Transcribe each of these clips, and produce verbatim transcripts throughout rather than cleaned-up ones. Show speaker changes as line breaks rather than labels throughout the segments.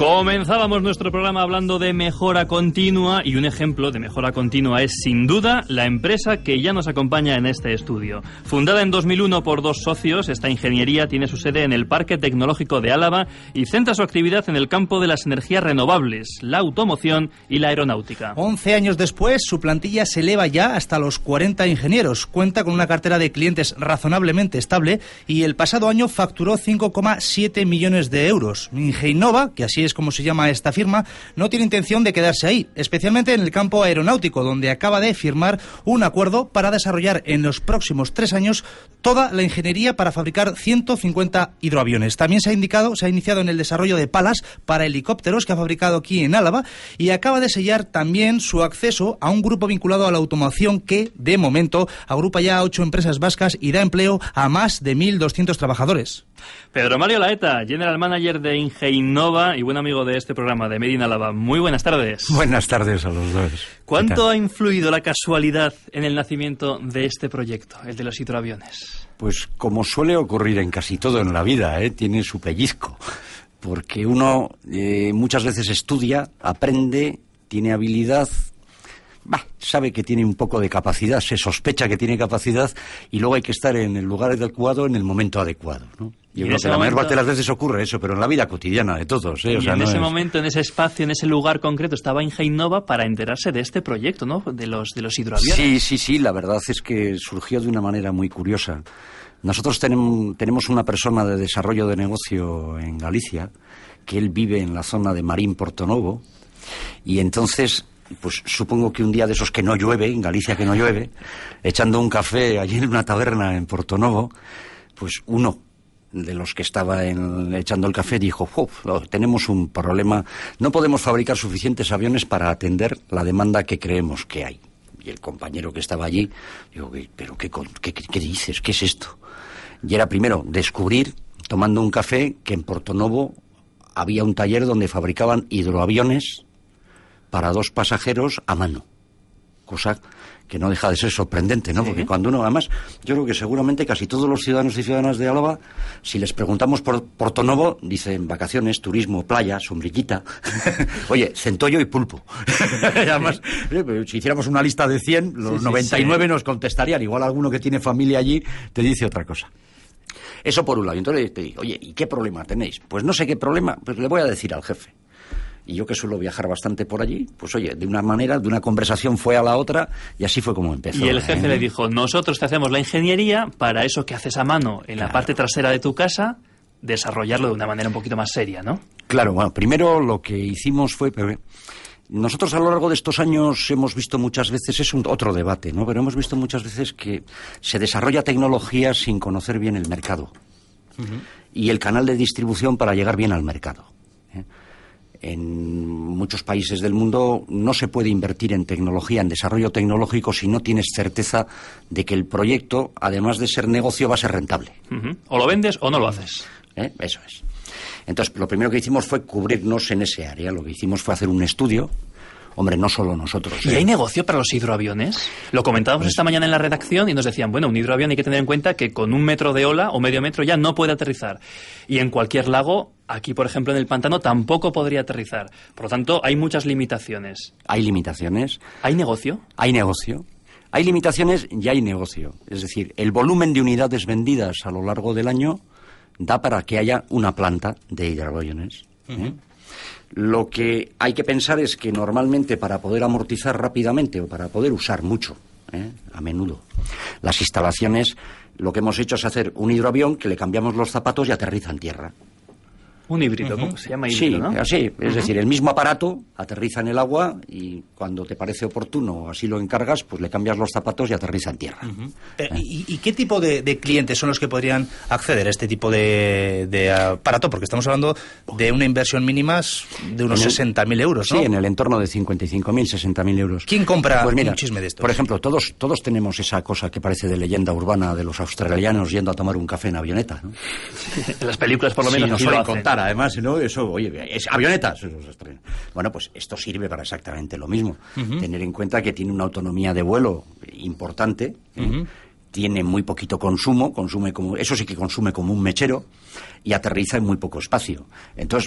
Comenzábamos nuestro programa hablando de mejora continua y un ejemplo de mejora continua es sin duda la empresa que ya nos acompaña en este estudio. Fundada en dos mil uno por dos socios, esta ingeniería tiene su sede en el Parque Tecnológico de Álava y centra su actividad en el campo de las energías renovables, la automoción y la aeronáutica.
once años después, su plantilla se eleva ya hasta los cuarenta ingenieros. Cuenta con una cartera de clientes razonablemente estable y el pasado año facturó cinco coma siete millones de euros. Ingeinova, que así es como se llama esta firma, no tiene intención de quedarse ahí, especialmente en el campo aeronáutico, donde acaba de firmar un acuerdo para desarrollar en los próximos tres años toda la ingeniería para fabricar ciento cincuenta hidroaviones. También se ha indicado, se ha iniciado en el desarrollo de palas para helicópteros que ha fabricado aquí en Álava y acaba de sellar también su acceso a un grupo vinculado a la automoción que, de momento, agrupa ya a ocho empresas vascas y da empleo a más de mil doscientos trabajadores.
Pedro Mario Laeta, General Manager de Ingeinova y buen amigo de este programa de Made in Álava. Muy buenas tardes.
Buenas tardes a los dos.
¿Cuánto ha influido la casualidad en el nacimiento de este proyecto, el de los hidroaviones?
Pues como suele ocurrir en casi todo en la vida, ¿eh? Tiene su pellizco. Porque uno eh, muchas veces estudia, aprende, tiene habilidad, bah, sabe que tiene un poco de capacidad, se sospecha que tiene capacidad y luego hay que estar en el lugar adecuado en el momento adecuado, ¿no? Yo creo que la mayor parte de las veces ocurre eso, pero en la vida cotidiana de todos, ¿eh?
Y
o sea,
en
no
ese
es...
momento, en ese espacio, en ese lugar concreto, estaba Ingeinova para enterarse de este proyecto, ¿no? De los, de los hidroaviones.
Sí, sí, sí, la verdad es que surgió de una manera muy curiosa. Nosotros tenemos, tenemos una persona de desarrollo de negocio en Galicia, que él vive en la zona de Marín Portonovo, y entonces, pues supongo que un día de esos que no llueve, en Galicia que no llueve, echando un café allí en una taberna en Portonovo, pues uno de los que estaba en, echando el café dijo, oh, tenemos un problema, no podemos fabricar suficientes aviones para atender la demanda que creemos que hay. Y el compañero que estaba allí, digo, pero qué, qué, qué dices? ¿Qué es esto? Y era primero descubrir, tomando un café, que en Portonovo había un taller donde fabricaban hidroaviones para dos pasajeros a mano. Cosa que no deja de ser sorprendente, ¿no? Sí. Porque cuando uno, además, yo creo que seguramente casi todos los ciudadanos y ciudadanas de Álava, si les preguntamos por Portonovo, dicen vacaciones, turismo, playa, sombrillita. Oye, centollo y pulpo. Además, si hiciéramos una lista de cien, los sí, noventa y nueve sí, sí. nos contestarían. Igual alguno que tiene familia allí te dice otra cosa. Eso por un lado. Y entonces te digo, oye, ¿y qué problema tenéis? Pues no sé qué problema, pues le voy a decir al jefe. Y yo que suelo viajar bastante por allí, pues oye, de una manera, de una conversación fue a la otra y así fue como empezó.
Y el jefe
¿eh?
le dijo, nosotros te hacemos la ingeniería para eso que haces a mano en
claro.
la parte trasera de tu casa, desarrollarlo de una manera un poquito más seria, ¿no?
Claro, bueno, primero lo que hicimos fue... Nosotros a lo largo de estos años hemos visto muchas veces, es un otro debate, ¿no? Pero hemos visto muchas veces que se desarrolla tecnología sin conocer bien el mercado uh-huh. y el canal de distribución para llegar bien al mercado. ¿eh? En muchos países del mundo no se puede invertir en tecnología, en desarrollo tecnológico, si no tienes certeza de que el proyecto, además de ser negocio, va a ser rentable.
Uh-huh. O lo vendes o no lo haces.
¿Eh? Eso es. Entonces, lo primero que hicimos fue cubrirnos en ese área. Lo que hicimos fue hacer un estudio. Hombre, no solo nosotros.
¿Y
¿eh?
hay negocio para los hidroaviones? Lo comentábamos pues... esta mañana en la redacción y nos decían, bueno, un hidroavión hay que tener en cuenta que con un metro de ola o medio metro ya no puede aterrizar. Y en cualquier lago, aquí por ejemplo en el pantano, tampoco podría aterrizar. Por lo tanto, hay muchas limitaciones.
Hay limitaciones.
¿Hay negocio?
Hay negocio. Hay limitaciones y hay negocio. Es decir, el volumen de unidades vendidas a lo largo del año da para que haya una planta de hidroaviones. ¿eh? Uh-huh. Lo que hay que pensar es que normalmente para poder amortizar rápidamente o para poder usar mucho, ¿eh? a menudo, las instalaciones, lo que hemos hecho es hacer un hidroavión que le cambiamos los zapatos y aterriza en tierra.
Un híbrido, ¿cómo uh-huh. se llama híbrido,
sí,
¿no?
así, es
uh-huh.
decir, el mismo aparato aterriza en el agua y cuando te parece oportuno o así lo encargas, pues le cambias los zapatos y aterriza en tierra.
Uh-huh. ¿Eh? ¿Y, ¿Y qué tipo de, de clientes son los que podrían acceder a este tipo de, de aparato? Porque estamos hablando de una inversión mínima de unos sesenta mil euros, ¿no?
Sí, en el entorno de cincuenta y cinco mil, sesenta mil euros.
¿Quién compra
pues mira,
un chisme de estos?
Por ejemplo, todos, todos tenemos esa cosa que parece de leyenda urbana de los australianos yendo a tomar un café en avioneta, ¿no?
En las películas por lo menos
sí, nos
sí
suelen
lo hacen.
contar, además, ¿no? Eso, oye, es avionetas. Bueno, pues esto sirve para exactamente lo mismo. Uh-huh. Tener en cuenta que tiene una autonomía de vuelo importante, uh-huh. ¿eh? Tiene muy poquito consumo, consume como, eso sí que consume como un mechero y aterriza en muy poco espacio. Entonces,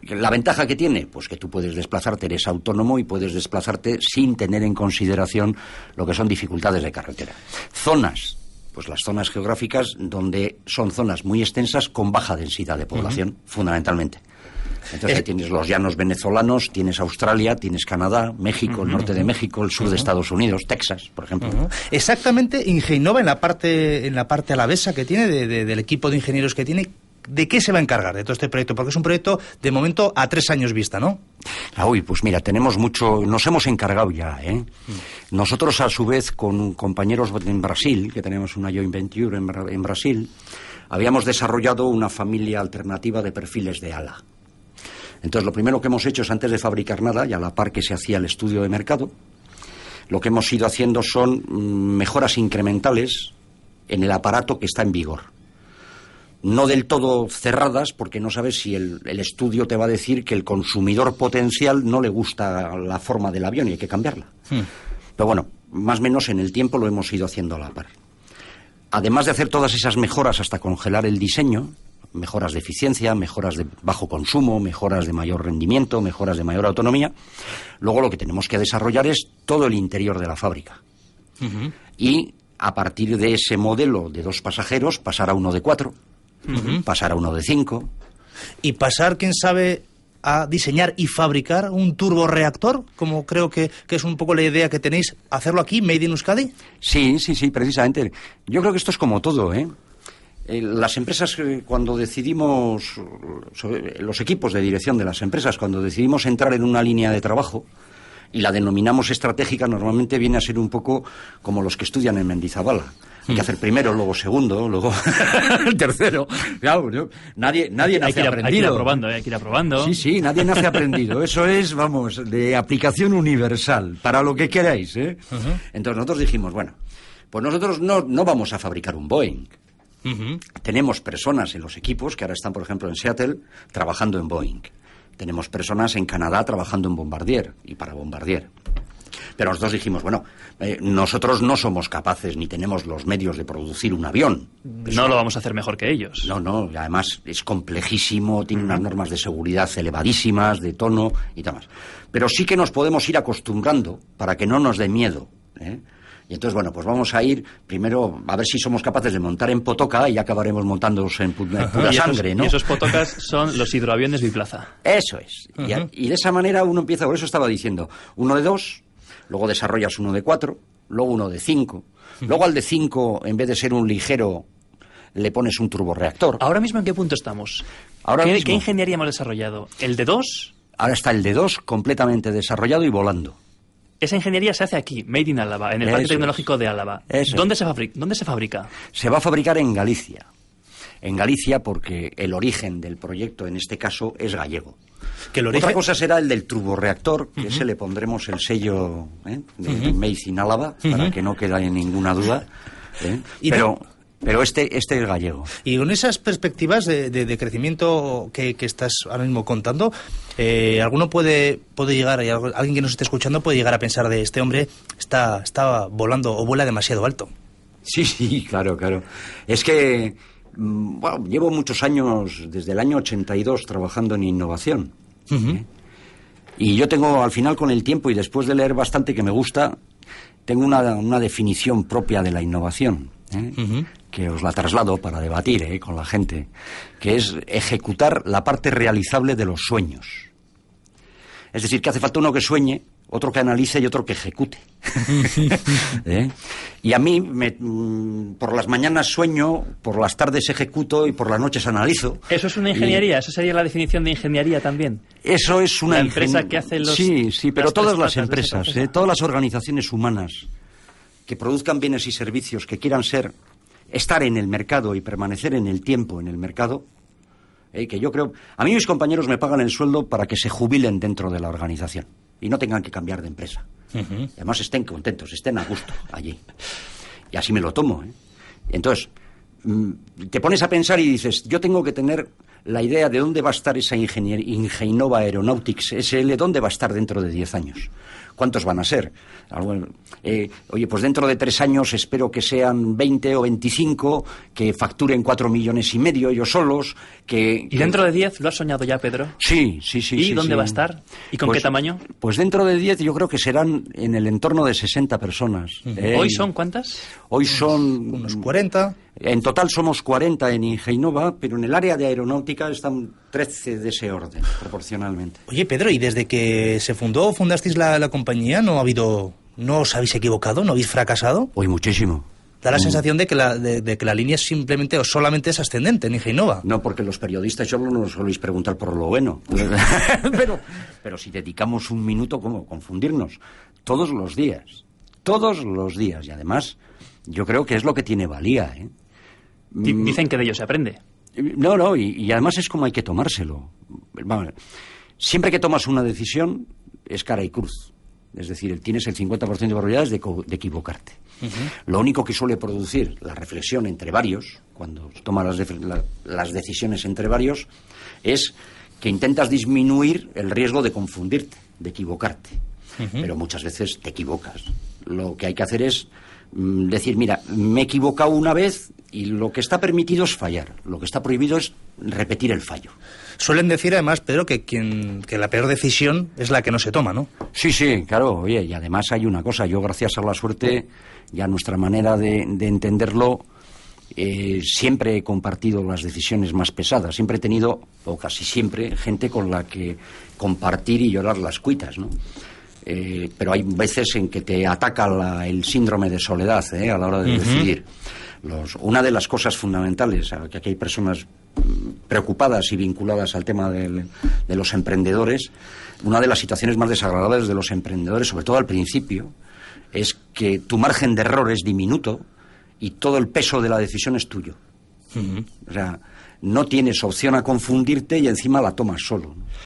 La ventaja que tiene, pues que tú puedes desplazarte, eres autónomo y puedes desplazarte sin tener en consideración lo que son dificultades de carretera. Zonas, pues las zonas geográficas donde son zonas muy extensas con baja densidad de población, uh-huh. fundamentalmente. Entonces eh, tienes los llanos venezolanos, tienes Australia, tienes Canadá, México, uh-huh, el norte de México, el sur uh-huh. de Estados Unidos, Texas, por ejemplo. Uh-huh.
Exactamente, Ingeinova en la parte en la parte alavesa que tiene, de, de, del equipo de ingenieros que tiene, ¿de qué se va a encargar de todo este proyecto? Porque es un proyecto, de momento, a tres años vista, ¿no?
Ah, uy, pues mira, tenemos mucho... Nos hemos encargado ya, ¿eh? Mm. Nosotros, a su vez, con compañeros en Brasil, que tenemos una joint venture en, en Brasil, habíamos desarrollado una familia alternativa de perfiles de ala. Entonces, lo primero que hemos hecho es, antes de fabricar nada, y a la par que se hacía el estudio de mercado, lo que hemos ido haciendo son mm, mejoras incrementales en el aparato que está en vigor. No del todo cerradas, porque no sabes si el, el estudio te va a decir que el consumidor potencial no le gusta la forma del avión y hay que cambiarla. Hmm. Pero bueno, más o menos en el tiempo lo hemos ido haciendo a la par. Además de hacer todas esas mejoras hasta congelar el diseño, mejoras de eficiencia, mejoras de bajo consumo, mejoras de mayor rendimiento, mejoras de mayor autonomía, luego lo que tenemos que desarrollar es todo el interior de la fábrica. Uh-huh. Y a partir de ese modelo de dos pasajeros, pasar a uno de cuatro. Uh-huh. Pasar a uno de cinco.
Y pasar, quién sabe, a diseñar y fabricar un turborreactor, como creo que, que es un poco la idea que tenéis, hacerlo aquí, Made in Euskadi.
Sí, sí, sí, precisamente. Yo creo que esto es como todo, ¿eh? Eh, las empresas, eh, cuando decidimos, sobre, los equipos de dirección de las empresas, cuando decidimos entrar en una línea de trabajo y la denominamos estratégica, normalmente viene a ser un poco como los que estudian en Mendizabala. Hay que hacer primero, luego segundo, luego tercero. Claro, ¿no? Nadie, nadie nace
hay ir,
aprendido.
Hay que ir aprobando, ¿eh? Hay que ir aprobando.
Sí, sí, nadie nace aprendido. Eso es, vamos, de aplicación universal, para lo que queráis, ¿eh? Uh-huh. Entonces nosotros dijimos, bueno, pues nosotros no, no vamos a fabricar un Boeing. Uh-huh. Tenemos personas en los equipos que ahora están, por ejemplo, en Seattle, trabajando en Boeing. Tenemos personas en Canadá trabajando en Bombardier y para Bombardier. Pero nosotros dijimos, bueno, eh, nosotros no somos capaces ni tenemos los medios de producir un avión.
Eso, no lo vamos a hacer mejor que ellos.
No, no, además es complejísimo, tiene unas normas de seguridad elevadísimas, de tono y demás. Pero sí que nos podemos ir acostumbrando para que no nos dé miedo, ¿eh? Y entonces, bueno, pues vamos a ir primero a ver si somos capaces de montar en Potoca y ya acabaremos montándonos en, pu- en pura
y esos,
sangre, ¿no?
Y esos Potocas son los hidroaviones biplaza.
Eso es. Uh-huh. Y, a, y de esa manera uno empieza, por eso estaba diciendo, uno de dos, luego desarrollas uno de cuatro, luego uno de cinco, uh-huh. luego al de cinco, en vez de ser un ligero, le pones un turborreactor.
¿Ahora mismo en qué punto estamos?
Ahora
¿Qué,
mismo,
¿Qué ingeniería hemos desarrollado? ¿El de dos?
Ahora está el de dos completamente desarrollado y volando.
Esa ingeniería se hace aquí, Made in Álava, en el
Eso
Parque Tecnológico
es.
de Álava.
Eso
¿Dónde
es.
se fabrica? ¿Dónde se fabrica?
Se va a fabricar en Galicia. En Galicia porque el origen del proyecto, en este caso, es gallego.
¿Que el origen?
Otra cosa será el del turborreactor, que uh-huh. ese le pondremos el sello ¿eh? de uh-huh. Made in Álava, uh-huh. para que no quede ninguna duda. ¿eh? Pero... De... Pero este, este es gallego.
Y con esas perspectivas de, de, de crecimiento que, que estás ahora mismo contando, eh, alguno puede, puede llegar, alguien que nos esté escuchando puede llegar a pensar de este hombre está, está volando o vuela demasiado alto.
Sí, sí, claro, claro. Es que, bueno, llevo muchos años, desde el año ochenta y dos, trabajando en innovación. Uh-huh. ¿eh? Y yo tengo, al final, con el tiempo y después de leer bastante que me gusta, tengo una, una definición propia de la innovación. ¿Eh? Uh-huh. Que os la traslado para debatir ¿eh? con la gente, que es ejecutar la parte realizable de los sueños. Es decir, que hace falta uno que sueñe, otro que analice y otro que ejecute. ¿Eh? Y a mí, me, mm, por las mañanas sueño, por las tardes ejecuto y por las noches analizo.
¿Eso es una ingeniería? Y... ¿Eso sería la definición de ingeniería también?
Eso es una...
La empresa ingen... que hace los...
Sí, sí, pero las todas las empresas, ¿eh? todas las organizaciones humanas que produzcan bienes y servicios que quieran ser, estar en el mercado y permanecer en el tiempo en el mercado, eh, que yo creo... A mí mis compañeros me pagan el sueldo para que se jubilen dentro de la organización y no tengan que cambiar de empresa. Uh-huh. Y además estén contentos, estén a gusto allí. Y así me lo tomo, ¿eh? Entonces, te pones a pensar y dices, yo tengo que tener la idea de dónde va a estar esa Ingenier- Ingeinova Aeronautics S L, dónde va a estar dentro de diez años. ¿Cuántos van a ser? Eh, oye, pues dentro de tres años espero que sean veinte o veinticinco, que facturen cuatro millones y medio ellos solos, que...
¿Y dentro de diez lo has soñado ya, Pedro?
Sí, sí, sí.
¿Y
sí,
dónde
sí.
va a estar? ¿Y con
pues,
qué tamaño?
Pues dentro de diez yo creo que serán en el entorno de sesenta personas.
Uh-huh.
¿eh?
¿Hoy son cuántas?
Hoy son...
Unos cuarenta.
En total somos cuarenta en Ingeinova, pero en el área de aeronáutica están trece de ese orden, proporcionalmente.
Oye, Pedro, ¿y desde que se fundó, fundasteis la, la compañía, no ha habido... ¿No os habéis equivocado? ¿No habéis fracasado?
Hoy muchísimo.
Da la
Mm.
sensación de que la, de, de que la línea es simplemente o solamente es ascendente en Ingeinova.
No, porque los periodistas solo nos soléis preguntar por lo bueno. pero, pero si dedicamos un minuto, ¿cómo confundirnos? Todos los días. Todos los días. Y además, yo creo que es lo que tiene valía, ¿eh?
D- Dicen que de ello se aprende.
No, no, y, y además es como hay que tomárselo. Vamos, siempre que tomas una decisión, es cara y cruz. Es decir, tienes el cincuenta por ciento de probabilidades de, de equivocarte. Uh-huh. Lo único que suele producir la reflexión entre varios, cuando tomas las, de, la, las decisiones entre varios, es que intentas disminuir el riesgo de confundirte, de equivocarte. Uh-huh. Pero muchas veces te equivocas. Lo que hay que hacer es mm, decir, mira, me he equivocado una vez y lo que está permitido es fallar. Lo que está prohibido es repetir el fallo.
Suelen decir además, Pedro, que, quien, que la peor decisión es la que no se toma, ¿no?
Sí, sí, claro. Oye, y además hay una cosa. Yo, gracias a la suerte y a nuestra manera de, de entenderlo, eh, siempre he compartido las decisiones más pesadas. Siempre he tenido, o casi siempre, gente con la que compartir y llorar las cuitas, ¿no? Eh, pero hay veces en que te ataca la, el síndrome de soledad, ¿eh? A la hora de uh-huh. decidir. Los, una de las cosas fundamentales, que aquí hay personas preocupadas y vinculadas al tema del, de los emprendedores, una de las situaciones más desagradables de los emprendedores, sobre todo al principio, es que tu margen de error es diminuto y todo el peso de la decisión es tuyo. Uh-huh. O sea, no tienes opción a confundirte y encima la tomas solo, ¿no?